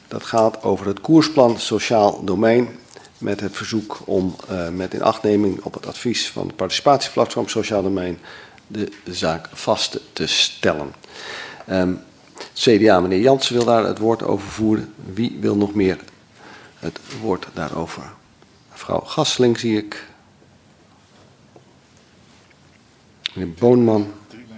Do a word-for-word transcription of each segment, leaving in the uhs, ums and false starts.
Dat gaat over het koersplan Sociaal Domein met het verzoek om uh, met inachtneming op het advies van het participatieplatform Sociaal Domein de zaak vast te stellen. Um, C D A, meneer Jansen, wil daar het woord over voeren. Wie wil nog meer het woord daarover? Mevrouw Gasseling zie ik. Meneer Boonman.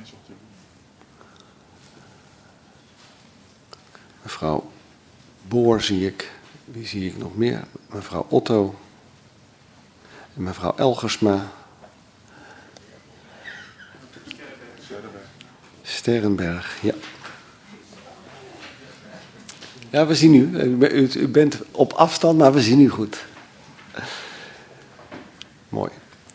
Mevrouw Boor zie ik. Wie zie ik nog meer? Mevrouw Otto. En mevrouw Elgersma. Sterrenberg, ja. Ja, we zien u. U, u bent op afstand, maar we zien u goed. Mooi.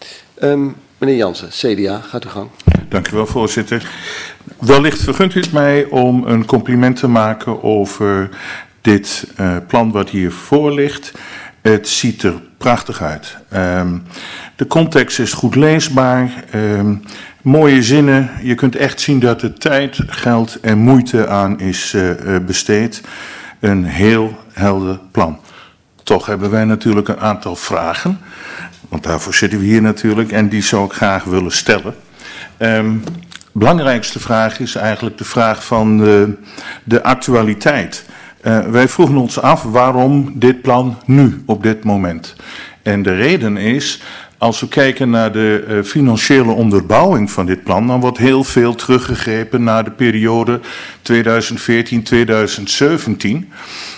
Um, meneer Jansen, C D A, gaat uw gang. Dank u wel, voorzitter. Wellicht vergunt u het mij om een compliment te maken over dit uh, plan wat hier voor ligt. Het ziet er prachtig uit. Um, de context is goed leesbaar. Um, mooie zinnen. Je kunt echt zien dat er tijd, geld en moeite aan is uh, besteed. Een heel helder plan. Toch hebben wij natuurlijk een aantal vragen. Want daarvoor zitten we hier natuurlijk. En die zou ik graag willen stellen. Um, belangrijkste vraag is eigenlijk de vraag van de, de actualiteit. Uh, wij vroegen ons af waarom dit plan nu, op dit moment. En de reden is, als we kijken naar de uh, financiële onderbouwing van dit plan, dan wordt heel veel teruggegrepen naar de periode tweeduizend veertien tot tweeduizend zeventien.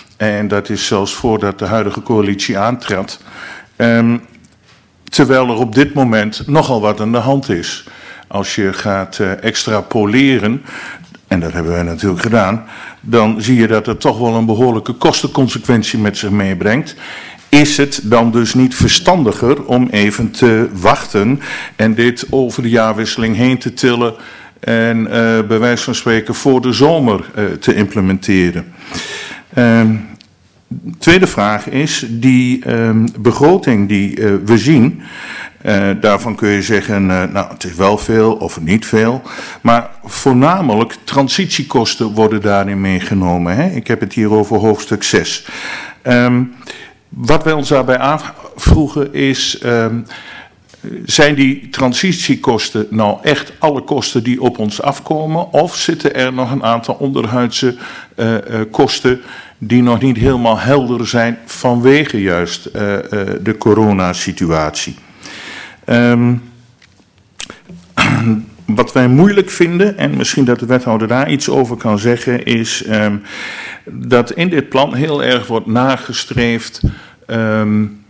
En dat is zelfs voordat de huidige coalitie aantrad. Um, terwijl er op dit moment nogal wat aan de hand is. Als je gaat uh, extrapoleren, en dat hebben wij natuurlijk gedaan, dan zie je dat het toch wel een behoorlijke kostenconsequentie met zich meebrengt. Is het dan dus niet verstandiger om even te wachten en dit over de jaarwisseling heen te tillen en uh, bij wijze van spreken voor de zomer uh, te implementeren? Uh, tweede vraag is, die uh, begroting die uh, we zien, Uh, daarvan kun je zeggen, uh, nou het is wel veel of niet veel. Maar voornamelijk transitiekosten worden daarin meegenomen. Hè? Ik heb het hier over hoofdstuk zes. Um, wat wij ons daarbij afvroegen is, um, zijn die transitiekosten nou echt alle kosten die op ons afkomen? Of zitten er nog een aantal onderhuidse uh, uh, kosten die nog niet helemaal helder zijn vanwege juist uh, uh, de coronasituatie? Um, wat wij moeilijk vinden, en misschien dat de wethouder daar iets over kan zeggen, is um, dat in dit plan heel erg wordt nagestreefd um,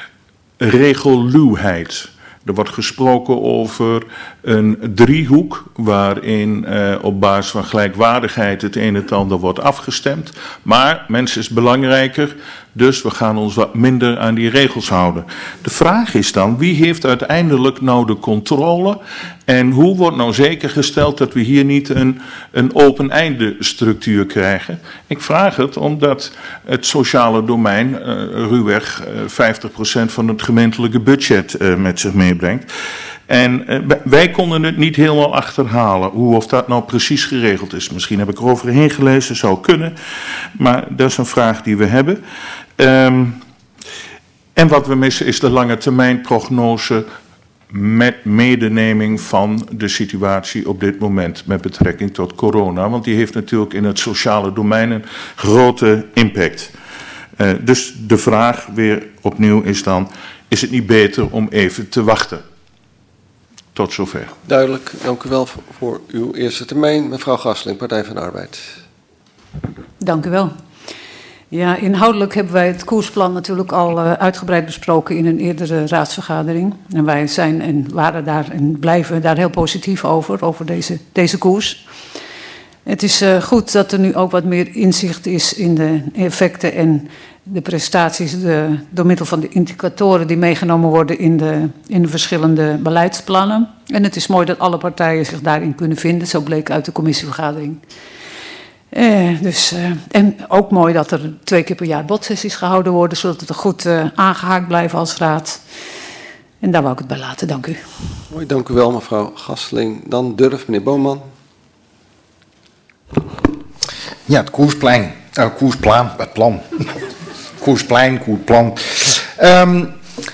regelluwheid. Er wordt gesproken over een driehoek waarin uh, op basis van gelijkwaardigheid het een en het ander wordt afgestemd. Maar mensen is belangrijker, dus we gaan ons wat minder aan die regels houden. De vraag is dan, wie heeft uiteindelijk nou de controle en hoe wordt nou zeker gesteld dat we hier niet een, een open-einde structuur krijgen? Ik vraag het omdat het sociale domein uh, ruwweg uh, vijftig procent van het gemeentelijke budget uh, met zich meebrengt. En uh, wij konden het niet helemaal achterhalen, hoe of dat nou precies geregeld is. Misschien heb ik er overheen gelezen, zou kunnen, maar dat is een vraag die we hebben. Um, en wat we missen is de lange termijn prognose met medeneming van de situatie op dit moment met betrekking tot corona. Want die heeft natuurlijk in het sociale domein een grote impact. Uh, dus de vraag weer opnieuw is dan, is het niet beter om even te wachten? Tot zover. Duidelijk, dank u wel voor uw eerste termijn. Mevrouw Gasseling, Partij van de Arbeid. Dank u wel. Ja, inhoudelijk hebben wij het koersplan natuurlijk al uh, uitgebreid besproken in een eerdere raadsvergadering. En wij zijn en waren daar en blijven daar heel positief over, over deze, deze koers. Het is uh, goed dat er nu ook wat meer inzicht is in de effecten en de prestaties de, door middel van de indicatoren die meegenomen worden in de, in de verschillende beleidsplannen. En het is mooi dat alle partijen zich daarin kunnen vinden, zo bleek uit de commissievergadering. Eh, dus, uh, en ook mooi dat er twee keer per jaar bodsessies gehouden worden, zodat we er goed uh, aangehaakt blijven als raad. En daar wou ik het bij laten. Dank u. Mooi, dank u wel mevrouw Gasseling. Dan Durf, meneer Boonman. Ja, het koersplein. Uh, koersplan, het plan. Koersplein, koersplan. Um,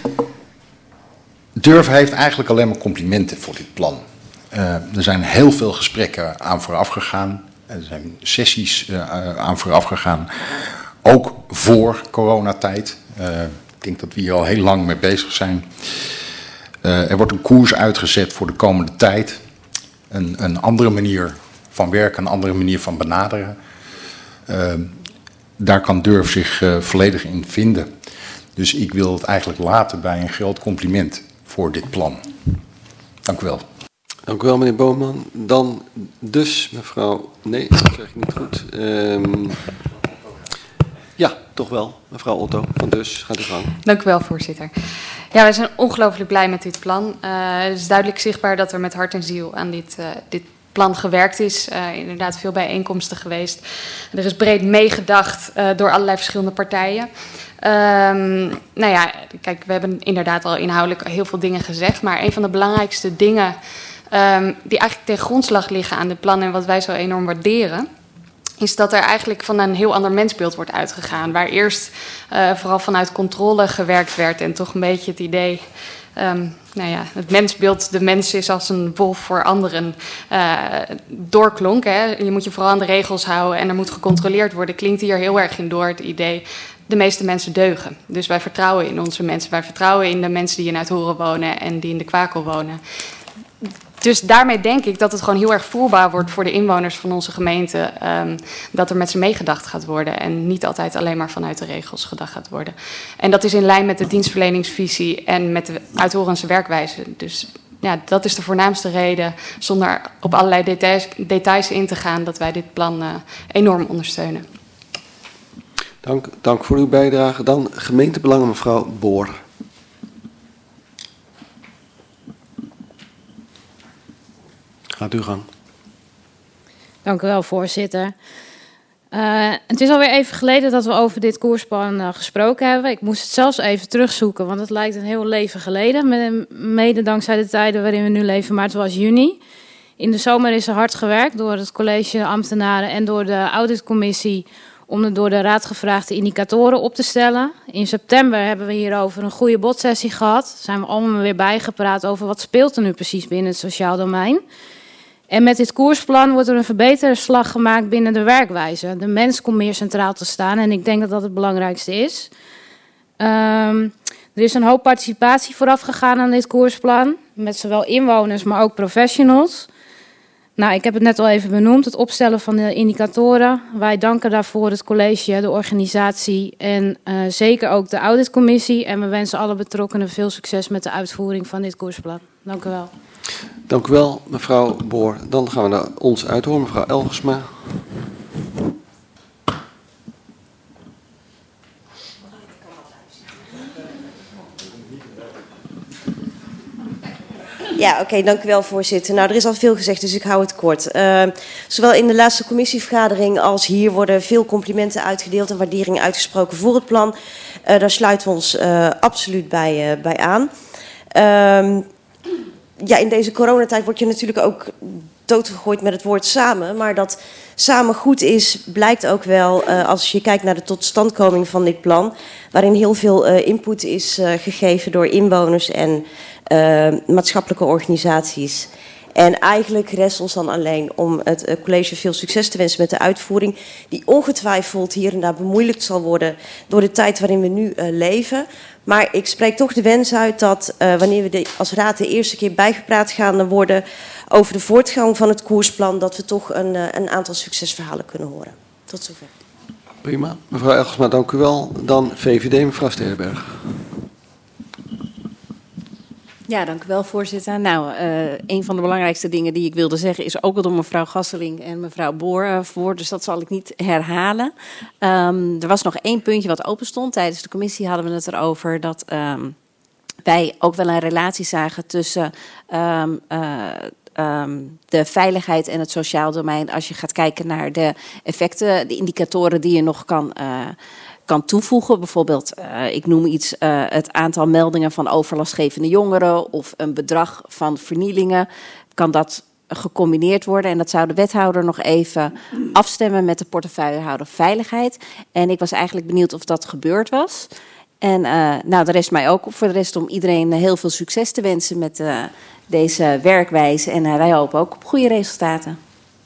Durf heeft eigenlijk alleen maar complimenten voor dit plan. Uh, er zijn heel veel gesprekken aan vooraf gegaan. Er zijn sessies uh, aan vooraf gegaan. Ook voor coronatijd. Uh, ik denk dat we hier al heel lang mee bezig zijn. Uh, er wordt een koers uitgezet voor de komende tijd. Een, een andere manier van werken, een andere manier van benaderen. Uh, daar kan Durf zich uh, volledig in vinden. Dus ik wil het eigenlijk laten bij een groot compliment voor dit plan. Dank u wel. Dank u wel, meneer Boonman. Dan dus mevrouw... Nee, dat zeg ik niet goed. Um, ja, toch wel. Mevrouw Otto van Dus, gaat u gang. Dank u wel, voorzitter. Ja, wij zijn ongelooflijk blij met dit plan. Uh, het is duidelijk zichtbaar dat er met hart en ziel aan dit, uh, dit plan gewerkt is. Uh, inderdaad veel bijeenkomsten geweest. Er is breed meegedacht uh, door allerlei verschillende partijen. Um, nou ja, kijk, we hebben inderdaad al inhoudelijk heel veel dingen gezegd. Maar een van de belangrijkste dingen um, die eigenlijk ten grondslag liggen aan dit plan en wat wij zo enorm waarderen, is dat er eigenlijk van een heel ander mensbeeld wordt uitgegaan. Waar eerst uh, vooral vanuit controle gewerkt werd en toch een beetje het idee, um, nou ja, het mensbeeld, de mens is als een wolf voor anderen, uh, doorklonk. Hè? Je moet je vooral aan de regels houden en er moet gecontroleerd worden. Klinkt hier heel erg in door het idee, de meeste mensen deugen. Dus wij vertrouwen in onze mensen. Wij vertrouwen in de mensen die in Uithoren wonen en die in de Kwakel wonen. Dus daarmee denk ik dat het gewoon heel erg voelbaar wordt voor de inwoners van onze gemeente, um, dat er met ze meegedacht gaat worden en niet altijd alleen maar vanuit de regels gedacht gaat worden. En dat is in lijn met de dienstverleningsvisie en met de Uithorense werkwijze. Dus ja, dat is de voornaamste reden, zonder op allerlei details, details in te gaan, dat wij dit plan uh, enorm ondersteunen. Dank, dank voor uw bijdrage. Dan gemeentebelangen, mevrouw Boor. Gaat uw gang. Dank u wel, voorzitter. Uh, het is alweer even geleden dat we over dit koersplan uh, gesproken hebben. Ik moest het zelfs even terugzoeken, want het lijkt een heel leven geleden. Mede dankzij de tijden waarin we nu leven, maar het was juni. In de zomer is er hard gewerkt door het college ambtenaren en door de auditcommissie om de door de raad gevraagde indicatoren op te stellen. In september hebben we hierover een goede bodsessie gehad. Zijn we allemaal weer bijgepraat over wat speelt er nu precies binnen het sociaal domein. En met dit koersplan wordt er een verbeterslag gemaakt binnen de werkwijze. De mens komt meer centraal te staan en ik denk dat dat het belangrijkste is. Um, er is een hoop participatie vooraf gegaan aan dit koersplan. Met zowel inwoners, maar ook professionals. Nou, ik heb het net al even benoemd, het opstellen van de indicatoren. Wij danken daarvoor het college, de organisatie en uh, zeker ook de auditcommissie. En we wensen alle betrokkenen veel succes met de uitvoering van dit koersplan. Dank u wel. Dank u wel, mevrouw Boor. Dan gaan we naar ons uithoren, mevrouw Elgersma. Ja, oké, okay, dank u wel, voorzitter. Nou, er is al veel gezegd, dus ik hou het kort. Uh, zowel in de laatste commissievergadering als hier worden veel complimenten uitgedeeld en waarderingen uitgesproken voor het plan. Uh, daar sluiten we ons uh, absoluut bij, uh, bij aan. Uh, ja, in deze coronatijd word je natuurlijk ook doodgegooid met het woord samen. Maar dat samen goed is, blijkt ook wel uh, als je kijkt naar de totstandkoming van dit plan. Waarin heel veel uh, input is uh, gegeven door inwoners en uh, maatschappelijke organisaties. En eigenlijk rest ons dan alleen om het uh, college veel succes te wensen met de uitvoering. Die ongetwijfeld hier en daar bemoeilijkt zal worden door de tijd waarin we nu uh, leven. Maar ik spreek toch de wens uit dat uh, wanneer we de, als raad de eerste keer bijgepraat gaan worden over de voortgang van het koersplan, dat we toch een, uh, een aantal succesverhalen kunnen horen. Tot zover. Prima. Mevrouw Elgersma, dank u wel. Dan V V D, mevrouw Sterrenberg. Ja, dank u wel, voorzitter. Nou, uh, een van de belangrijkste dingen die ik wilde zeggen is ook al door mevrouw Gasseling en mevrouw Boor uh, voor, dus dat zal ik niet herhalen. Um, er was nog één puntje wat open stond. Tijdens de commissie hadden we het erover dat um, wij ook wel een relatie zagen tussen um, uh, um, de veiligheid en het sociaal domein. Als je gaat kijken naar de effecten, de indicatoren die je nog kan uh, kan toevoegen. Bijvoorbeeld, uh, ik noem iets, uh, het aantal meldingen van overlastgevende jongeren of een bedrag van vernielingen. Kan dat gecombineerd worden. En dat zou de wethouder nog even afstemmen met de portefeuillehouder Veiligheid. En ik was eigenlijk benieuwd of dat gebeurd was. En uh, nou, de rest mij ook voor de rest om iedereen heel veel succes te wensen met uh, deze werkwijze. En uh, wij hopen ook op goede resultaten.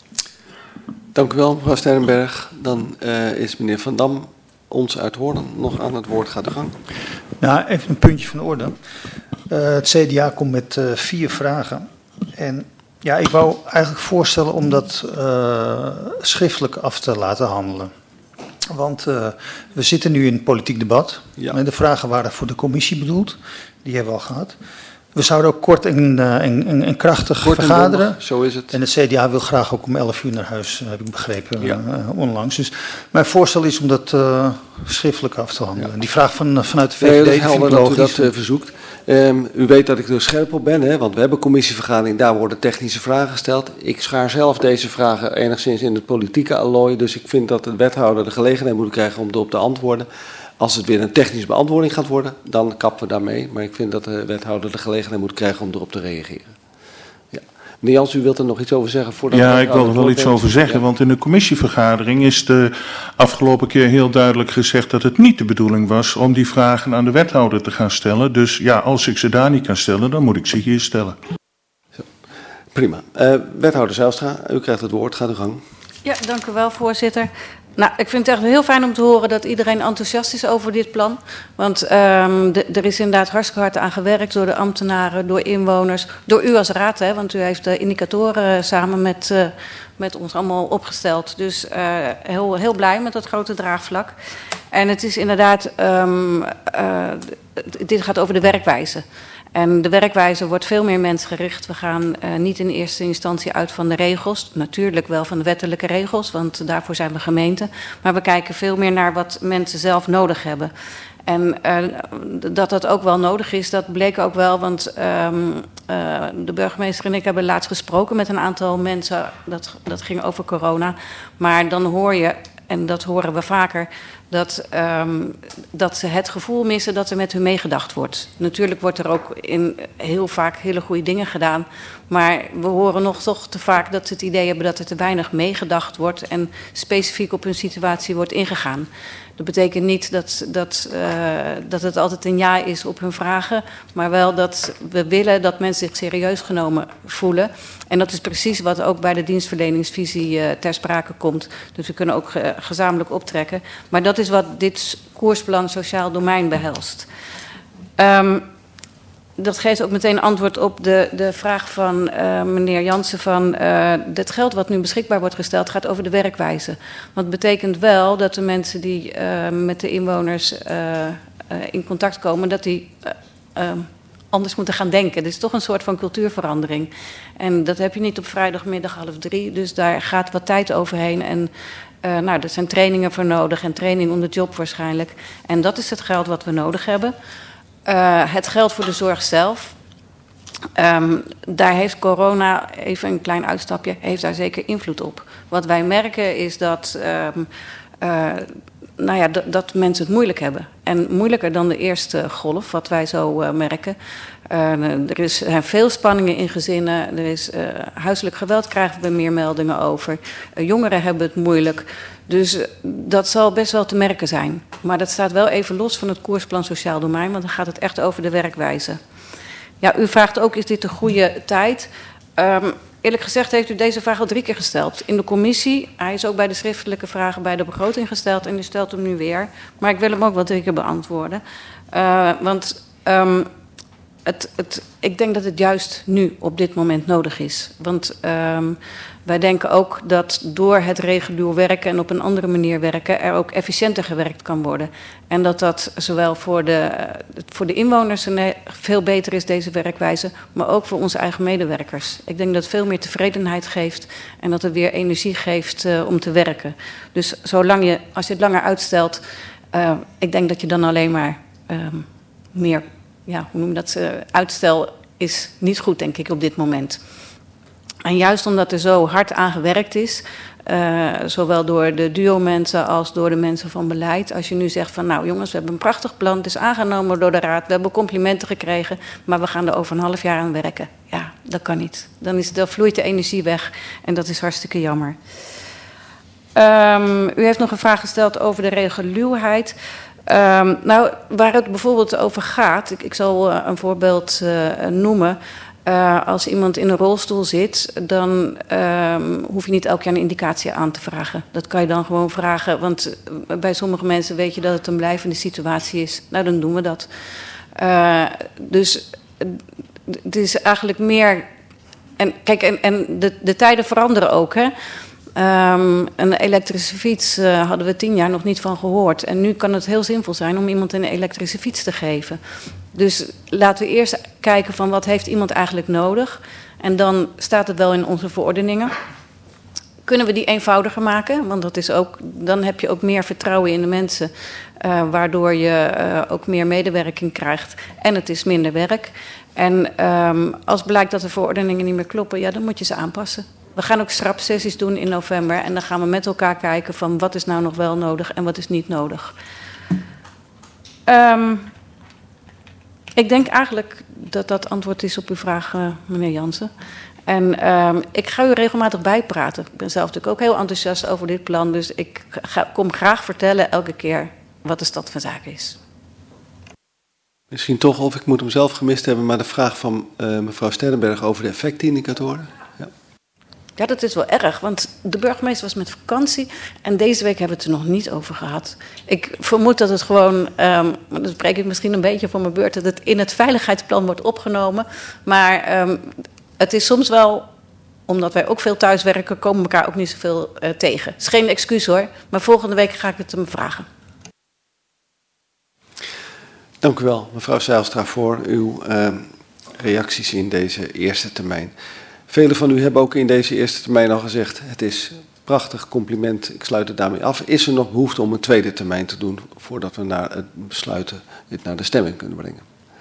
Dank u wel, mevrouw Sterrenberg. Dan uh, is meneer Van Dam ons uit Hoorn nog aan het woord. Gaat de gang. Nou, even een puntje van orde. Uh, het C D A komt met uh, vier vragen. En ja, ik wou eigenlijk voorstellen om dat uh, schriftelijk af te laten handelen. Want uh, we zitten nu in een politiek debat. Ja. En de vragen waren voor de commissie bedoeld. Die hebben we al gehad. We zouden ook kort en, uh, en, en, en krachtig kort vergaderen. En bondig, zo is het. En het C D A wil graag ook om elf uur naar huis, heb ik begrepen, ja. uh, onlangs. Dus mijn voorstel is om dat uh, schriftelijk af te handelen. Ja. Die vraag van, vanuit de V V D nee, dat vind helder ik logisch. Dat u dat uh, verzoekt. Um, u weet dat ik er scherp op ben, hè, want we hebben commissievergadering, daar worden technische vragen gesteld. Ik schaar zelf deze vragen enigszins in het politieke allooi, dus ik vind dat de wethouder de gelegenheid moet krijgen om erop te antwoorden. Als het weer een technische beantwoording gaat worden, dan kappen we daarmee. Maar ik vind dat de wethouder de gelegenheid moet krijgen om erop te reageren. Ja. Meneer Jans, u wilt er nog iets over zeggen? Voordat ja, ik wil er wel iets over zeggen. Ja. Want in de commissievergadering is de afgelopen keer heel duidelijk gezegd dat het niet de bedoeling was om die vragen aan de wethouder te gaan stellen. Dus ja, als ik ze daar niet kan stellen, dan moet ik ze hier stellen. Zo. Prima. Uh, wethouder Zijlstra, u krijgt het woord. Gaat uw gang. Ja, dank u wel, voorzitter. Nou, ik vind het echt heel fijn om te horen dat iedereen enthousiast is over dit plan. Want um, de, er is inderdaad hartstikke hard aan gewerkt door de ambtenaren, door inwoners, door u als raad, hè, want u heeft de indicatoren samen met, uh, met ons allemaal opgesteld. Dus uh, heel, heel blij met dat grote draagvlak. En het is inderdaad, um, uh, dit gaat over de werkwijze. En de werkwijze wordt veel meer mensgericht. We gaan uh, niet in eerste instantie uit van de regels. Natuurlijk wel van de wettelijke regels, want daarvoor zijn we gemeente. Maar we kijken veel meer naar wat mensen zelf nodig hebben. En uh, dat dat ook wel nodig is, dat bleek ook wel. Want um, uh, de burgemeester en ik hebben laatst gesproken met een aantal mensen. Dat, dat ging over corona. Maar dan hoor je, en dat horen we vaker, dat, um, dat ze het gevoel missen dat er met hun meegedacht wordt. Natuurlijk wordt er ook in heel vaak hele goede dingen gedaan. Maar we horen nog toch te vaak dat ze het idee hebben dat er te weinig meegedacht wordt en specifiek op hun situatie wordt ingegaan. Dat betekent niet dat, dat, uh, dat het altijd een ja is op hun vragen, maar wel dat we willen dat mensen zich serieus genomen voelen. En dat is precies wat ook bij de dienstverleningsvisie uh, ter sprake komt. Dus we kunnen ook uh, gezamenlijk optrekken. Maar dat is wat dit koersplan sociaal domein behelst. Um, dat geeft ook meteen antwoord op de, de vraag van uh, meneer Jansen van uh, het geld wat nu beschikbaar wordt gesteld gaat over de werkwijze. Want het betekent wel dat de mensen die uh, met de inwoners uh, uh, in contact komen, dat die uh, uh, anders moeten gaan denken. Het is toch een soort van cultuurverandering. En dat heb je niet op vrijdagmiddag half drie, dus daar gaat wat tijd overheen. En uh, nou, er zijn trainingen voor nodig en training on the job waarschijnlijk. En dat is het geld wat we nodig hebben. Uh, het geld voor de zorg zelf. Um, daar heeft corona, even een klein uitstapje, heeft daar zeker invloed op. Wat wij merken is dat, um, uh, nou ja, d- dat mensen het moeilijk hebben. En moeilijker dan de eerste golf, wat wij zo uh, merken. Uh, er is, er zijn veel spanningen in gezinnen. Er is uh, huiselijk geweld, krijgen we meer meldingen over. Uh, jongeren hebben het moeilijk. Dus uh, dat zal best wel te merken zijn. Maar dat staat wel even los van het koersplan sociaal domein, want dan gaat het echt over de werkwijze. Ja, u vraagt ook, is dit de goede tijd? Um, eerlijk gezegd heeft u deze vraag al drie keer gesteld. In de commissie, hij is ook bij de schriftelijke vragen bij de begroting gesteld en u stelt hem nu weer. Maar ik wil hem ook wel drie keer beantwoorden. Uh, want um, het, het, ik denk dat het juist nu op dit moment nodig is. Want um, wij denken ook dat door het regulier werken en op een andere manier werken er ook efficiënter gewerkt kan worden. En dat dat zowel voor de, voor de inwoners een veel beter is, deze werkwijze, maar ook voor onze eigen medewerkers. Ik denk dat het veel meer tevredenheid geeft en dat het weer energie geeft uh, om te werken. Dus zolang je, als je het langer uitstelt, uh, ik denk dat je dan alleen maar uh, meer, ja, hoe noem je dat, uh, uitstel is niet goed, denk ik, op dit moment. En juist omdat er zo hard aan gewerkt is, Uh, zowel door de duo-mensen als door de mensen van beleid. Als je nu zegt van nou jongens, we hebben een prachtig plan. Het is aangenomen door de raad. We hebben complimenten gekregen. Maar we gaan er over een half jaar aan werken. Ja, dat kan niet. Dan, is, dan vloeit de energie weg. En dat is hartstikke jammer. Um, u heeft nog een vraag gesteld over de regeluwheid. Um, nou, waar het bijvoorbeeld over gaat. Ik, ik zal uh, een voorbeeld uh, noemen. Uh, als iemand in een rolstoel zit, dan um, hoef je niet elk jaar een indicatie aan te vragen. Dat kan je dan gewoon vragen, want bij sommige mensen weet je dat het een blijvende situatie is. Nou, dan doen we dat. Uh, dus het is eigenlijk meer... En kijk, en, en de, de tijden veranderen ook, hè. Um, een elektrische fiets uh, hadden we tien jaar nog niet van gehoord. En nu kan het heel zinvol zijn om iemand een elektrische fiets te geven. Dus laten we eerst kijken van wat heeft iemand eigenlijk nodig. En dan staat het wel in onze verordeningen. Kunnen we die eenvoudiger maken? Want dat is ook, dan heb je ook meer vertrouwen in de mensen. Uh, waardoor je uh, ook meer medewerking krijgt. En het is minder werk. En um, als blijkt dat de verordeningen niet meer kloppen, ja, dan moet je ze aanpassen. We gaan ook strapsessies doen in november. En dan gaan we met elkaar kijken van wat is nou nog wel nodig en wat is niet nodig. Um, ik denk eigenlijk dat dat antwoord is op uw vraag, uh, meneer Jansen. En um, ik ga u regelmatig bijpraten. Ik ben zelf natuurlijk ook heel enthousiast over dit plan. Dus ik ga, kom graag vertellen elke keer wat de stand van zaken is. Misschien toch, of ik moet hem zelf gemist hebben, maar de vraag van uh, mevrouw Sterrenberg over de effectindicatoren. Ja. Ja, dat is wel erg, want de burgemeester was met vakantie en deze week hebben we het er nog niet over gehad. Ik vermoed dat het gewoon, um, dan spreek ik misschien een beetje voor mijn beurt, dat het in het veiligheidsplan wordt opgenomen. Maar um, het is soms wel, omdat wij ook veel thuiswerken, komen we elkaar ook niet zoveel uh, tegen. Het is geen excuus hoor, maar volgende week ga ik het hem vragen. Dank u wel, mevrouw Zijlstra, voor uw uh, reacties in deze eerste termijn. Velen van u hebben ook in deze eerste termijn al gezegd, het is een prachtig compliment, ik sluit het daarmee af. Is er nog behoefte om een tweede termijn te doen voordat we naar het besluiten dit naar de stemming kunnen brengen?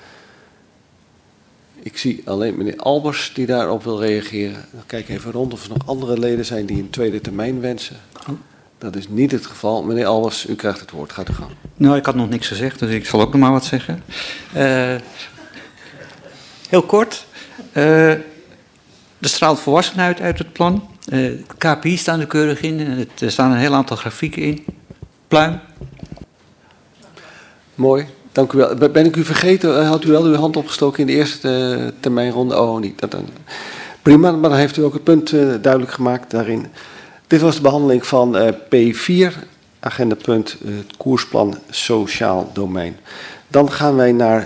Ik zie alleen meneer Albers die daarop wil reageren. Ik kijk even rond of er nog andere leden zijn die een tweede termijn wensen. Dat is niet het geval. Meneer Albers, u krijgt het woord. Gaat u gang. Nou, ik had nog niks gezegd, dus ik zal ook nog maar wat zeggen. Uh, heel kort. Uh, er straalt volwassenheid uit het plan. Uh, K P I staan er keurig in. Er staan een heel aantal grafieken in. Pluim. Mooi. Dank u wel. Ben ik u vergeten? Had u wel uw hand opgestoken in de eerste termijnronde? Oh, niet. Dat dan. Prima, maar dan heeft u ook het punt uh, duidelijk gemaakt daarin. Dit was de behandeling van uh, P vier, agendapunt uh, het koersplan sociaal domein. Dan gaan wij naar